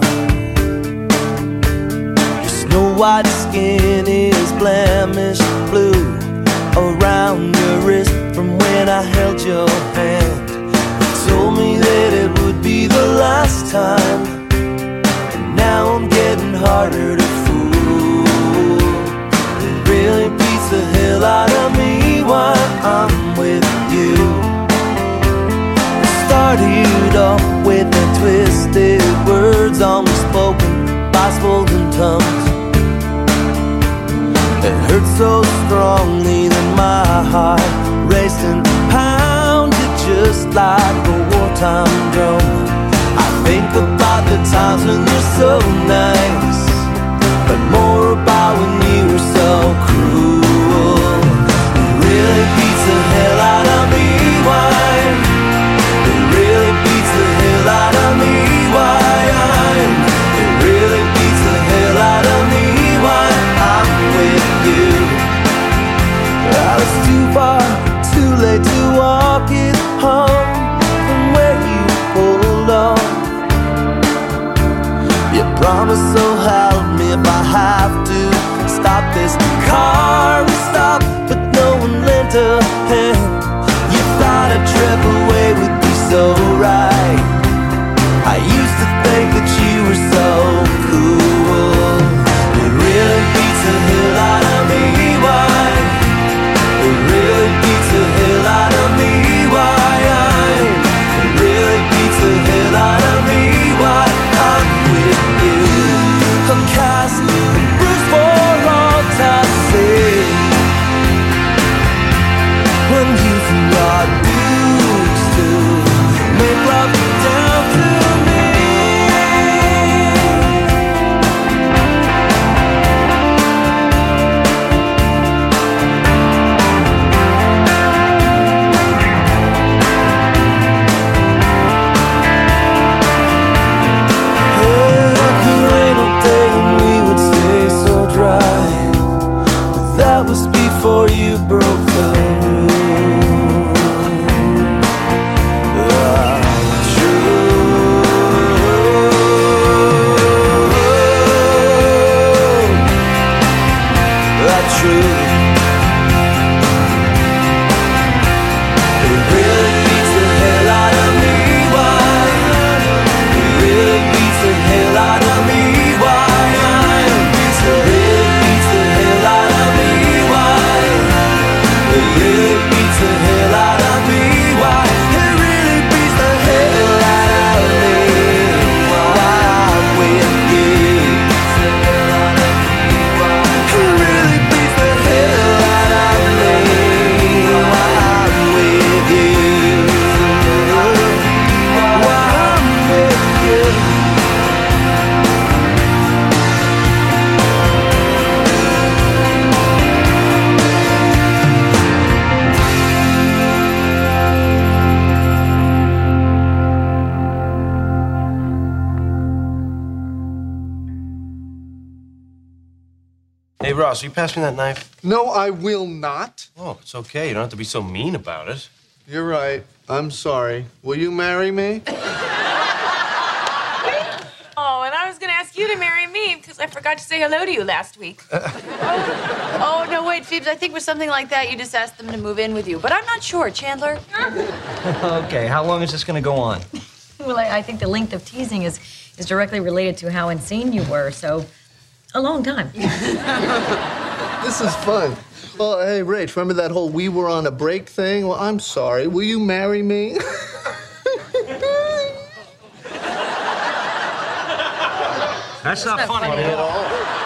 Your snow white skin is blemished blue around your wrist from when I held your hand. You told me that it would be the last time, and now I'm getting harder to fool. It really beats the hell out of me while I'm with you. It started off with the twisted words only spoken by swollen tongues. It hurt so strongly that my heart raced and pounded just like a wartime drum. I think about the times when you're so nice, but more about when you were so cruel. It really beats the hell out of me why. It really beats the hell out of me why. It really beats the hell out of me why I'm with you. I was too far, too late to walk it home from where you pulled off. You promised, so help me if I have to stop this car and stop, but no one lent a hand. You thought a trip away would be so right. I used to think that you were so cool. It really beats the hell out of me why. It really beats the hell out of me why. It really beats the hell out of me why I'm with you. A cast and bruised for all time's sake. When you forgot dudes to make love down to me. That was before you broke the rule. True. It really beats the hell out of me why. It really beats the hell out of me why. It really beats the hell out of me why. It really beats the hell out of me why. It really beats the hell out of me why I'm with you. It really beats the hell out of me why I'm with you. Why I'm with you. Hey, Ross, will you pass me that knife? No, I will not. Oh, it's okay. You don't have to be so mean about it. You're right. I'm sorry. Will you marry me? Oh, and I was gonna ask you to marry me because I forgot to say hello to you last week. Oh, no, wait, Phoebes. I think with something like that, you just ask them to move in with you. But I'm not sure, Chandler. Okay, how long is this gonna go on? Well, I think the length of teasing is directly related to how insane you were, so a long time. This is fun. Well, hey, Rach, remember that whole we were on a break thing? Well, I'm sorry. Will you marry me? That's not funny at all.